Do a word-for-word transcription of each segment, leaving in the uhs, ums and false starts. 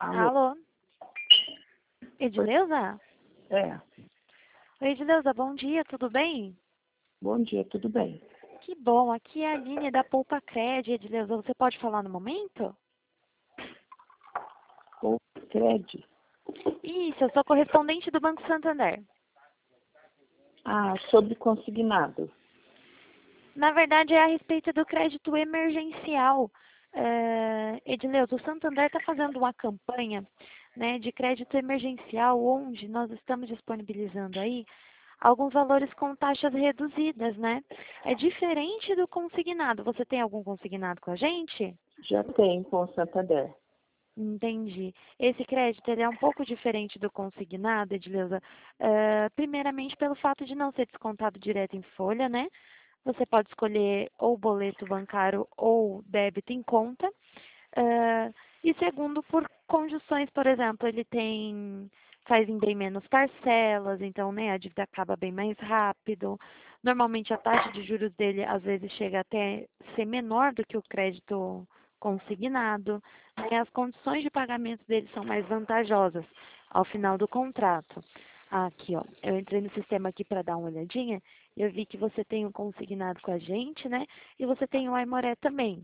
Alô? Alô? Edileuza? É, Oi, Edileuza, bom dia, tudo bem? bom dia, tudo bem? Que bom, aqui é a Aline da Poupa Cred, Edileuza, você pode falar no momento? O Cred? Isso, eu sou correspondente do Banco Santander. Ah, sobre consignado. Na verdade, é a respeito do crédito emergencial. É, Edileuza, o Santander está fazendo uma campanha, né, de crédito emergencial, onde nós estamos disponibilizando aí alguns valores com taxas reduzidas, né? É diferente do consignado. Você tem algum consignado com a gente? Já tem com o Santander. Entendi. Esse crédito ele é um pouco diferente do consignado, Edileuza. Eh, primeiramente pelo fato de não ser descontado direto em folha, né? Você pode escolher ou boleto bancário ou débito em conta. Eh, e segundo, por condições, por exemplo, ele tem faz em bem menos parcelas, então né, a dívida acaba bem mais rápido. Normalmente a taxa de juros dele às vezes chega até ser menor do que o crédito consignado, né? As condições de pagamento dele são mais vantajosas ao final do contrato. Aqui, ó, eu entrei no sistema aqui para dar uma olhadinha, e eu vi que você tem um consignado com a gente, né? E você tem o Aimoré também.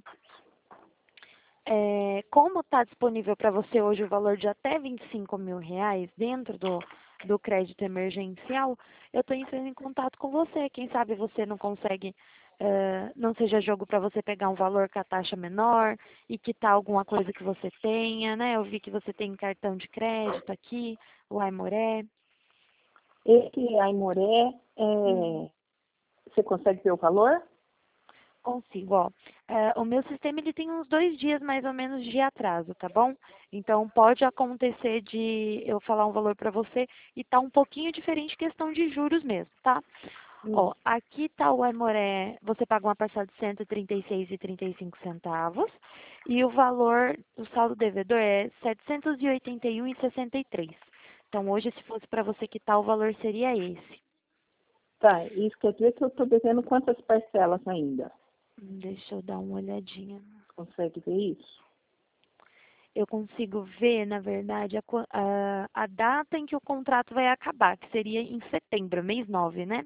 É, como está disponível para você hoje o valor de até vinte e cinco mil reais dentro do, do crédito emergencial, eu estou entrando em contato com você. Quem sabe você não consegue, é, não seja jogo para você pegar um valor com a taxa menor e quitar alguma coisa que você tenha, né? Eu vi que você tem cartão de crédito aqui, o Aimoré. Esse Aimoré, é, você consegue ver o valor? Consigo, ó. É, o meu sistema ele tem uns dois dias mais ou menos de atraso, tá bom? Então pode acontecer de eu falar um valor para você e tá um pouquinho diferente questão de juros mesmo, tá? Hum. Ó, aqui tá o Aimoré, você paga uma parcela de cento e trinta e seis reais e trinta e cinco centavos e o valor do saldo devedor é setecentos e oitenta e um reais e sessenta e três. Então hoje se fosse para você quitar o valor seria esse. Tá, isso quer dizer que eu estou devendo quantas parcelas ainda? Hum, Deixa eu dar uma olhadinha. Consegue ver isso? Eu consigo ver, na verdade, a, qua- a, a data em que o contrato vai acabar, que seria em setembro, mês nove, né?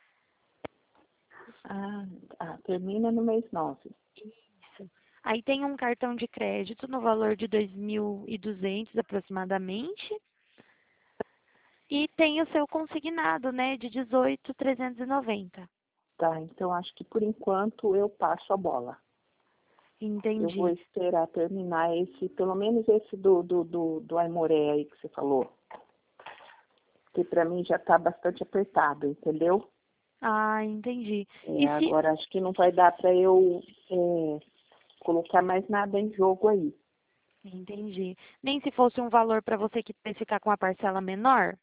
Ah, ah, termina no mês nove. Isso. Aí tem um cartão de crédito no valor de dois mil e duzentos aproximadamente. E tem o seu consignado, né, de dezoito mil trezentos e noventa. Tá, então acho que por enquanto eu passo a bola. Eu vou Entendi. esperar terminar esse, pelo menos esse do, do, do, do Aimoré aí que você falou. Que para mim já está bastante apertado, entendeu? Ah, entendi. É, E se... agora acho que não vai dar para eu é, colocar mais nada em jogo aí. Entendi. Nem se fosse um valor para você que vai ficar com a parcela menor?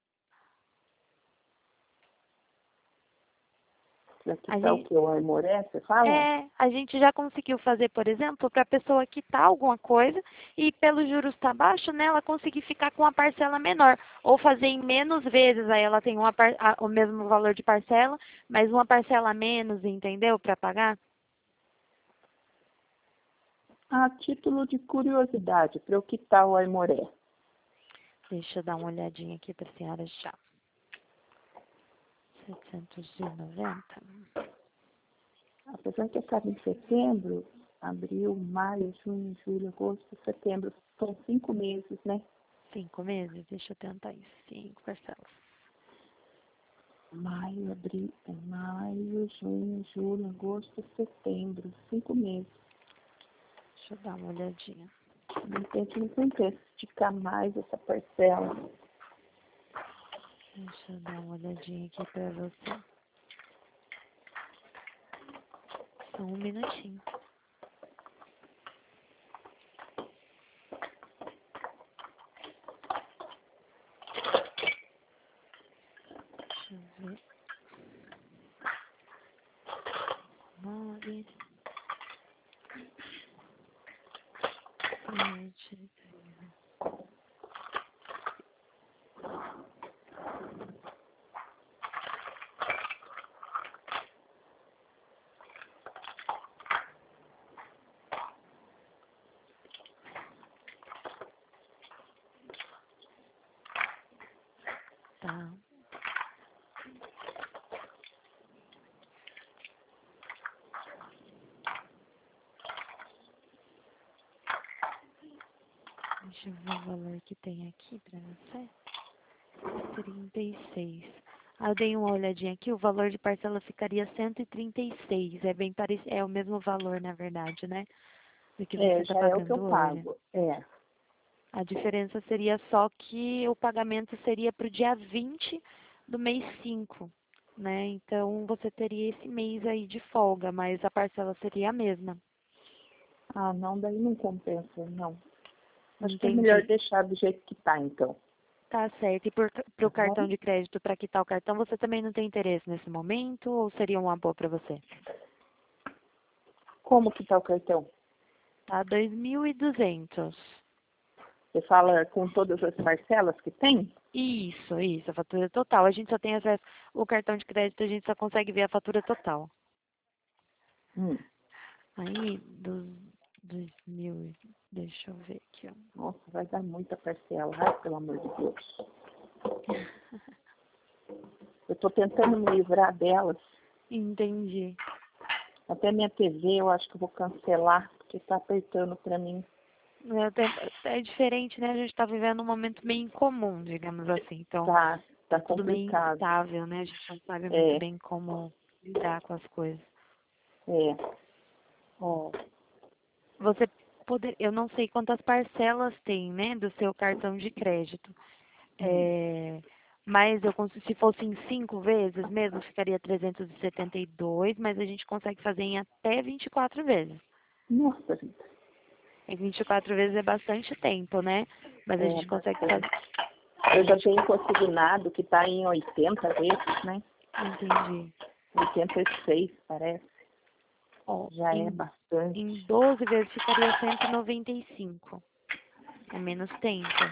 Para A quitar o gente... que? O Aimoré, você fala? É, a gente já conseguiu fazer, por exemplo, para a pessoa quitar alguma coisa e pelo juros está baixo, né, ela conseguir ficar com uma parcela menor ou fazer em menos vezes, aí ela tem uma par- a- o mesmo valor de parcela, mas uma parcela a menos, entendeu, para pagar. A título de curiosidade, para eu quitar o Aimoré. Deixa eu dar uma olhadinha aqui para a senhora já. setecentos e noventa. Apesar que acaba em setembro, abril, maio, junho, julho, agosto, setembro, são cinco meses, né? Cinco meses, deixa eu tentar em cinco parcelas. Maio, abril, maio, junho, julho, agosto, setembro, cinco meses. Deixa eu dar uma olhadinha. De repente não tem que esticar mais essa parcela. Deixa eu dar uma olhadinha aqui para você. Só um minutinho. Deixa eu ver. Nove, sete. Tá. Deixa eu ver o valor que tem aqui pra você. trinta e seis. Ah, eu dei uma olhadinha aqui, o valor de parcela ficaria cento e trinta e seis. É bem parecido, é o mesmo valor, na verdade, né? Do que você É, está já é o que eu pagando hoje. pago. É. A diferença seria só que o pagamento seria para o dia vinte do mês cinco, né? Então, você teria esse mês aí de folga, mas a parcela seria a mesma. Ah, não, daí não compensa, não. Acho que é Entendi. melhor deixar do jeito que tá, então. Tá certo. E para o Tá cartão bom? de crédito, para quitar o cartão, você também não tem interesse nesse momento ou seria uma boa para você? Como que tá o cartão? Tá, dois mil e duzentos. Você fala com todas as parcelas que tem? Isso, isso, a fatura total. A gente só tem acesso, o cartão de crédito a gente só consegue ver a fatura total. Hum. Aí, dos dois mil, deixa eu ver aqui, ó. Nossa, vai dar muita parcela. Ai, pelo amor de Deus. Eu tô tentando me livrar delas. Entendi. Até minha T V eu acho que eu vou cancelar, porque tá apertando pra mim. É, tem- é diferente, né? A gente tá vivendo um momento meio incomum, digamos assim. Então, Tá, tá tá tudo meio complicado. instável, né? A gente não sabe muito É, bem como lidar com as coisas. é. Ó, você poder, eu não sei quantas parcelas tem, né, do seu cartão de crédito. Hum. É, mas eu consigo, se fosse em cinco vezes mesmo, ficaria trezentos e setenta e dois, mas a gente consegue fazer em até vinte e quatro vezes. Nossa, Rita. E vinte e quatro vezes é bastante tempo, né? Mas a É, gente consegue bastante. fazer. Eu já tenho consignado que tá em oitenta vezes, né? Entendi. oitenta e seis, parece. Ó, Já é em, bastante. em doze vezes ficaria cento e noventa e cinco. É menos tempo.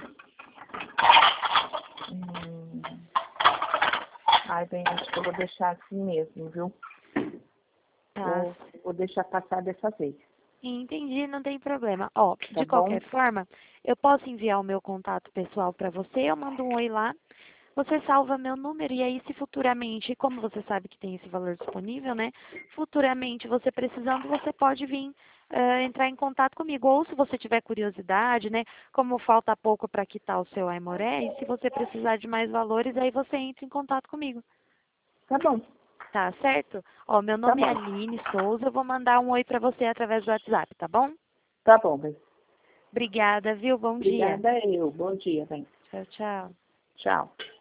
Hum. Ai, bem, acho que eu vou deixar assim mesmo, viu? Tá. Vou, vou deixar passar dessa vez, Entendi, não tem problema. Ó, tá de bom? qualquer forma, eu posso enviar o meu contato pessoal para você, eu mando um oi lá, você salva meu número e aí se futuramente, como você sabe que tem esse valor disponível, né? Futuramente você precisando, você pode vir eh, entrar em contato comigo. Ou se você tiver curiosidade, né? Como falta pouco para quitar o seu Aimoré, e se você precisar de mais valores, aí você entra em contato comigo. Tá bom, Tá certo? Ó, meu tá nome é bom. Aline Souza, eu vou mandar um oi para você através do WhatsApp, tá bom? Tá bom, bem. Obrigada, viu? Bom dia. Obrigada eu. Bom dia, bem. Tchau, tchau. Tchau.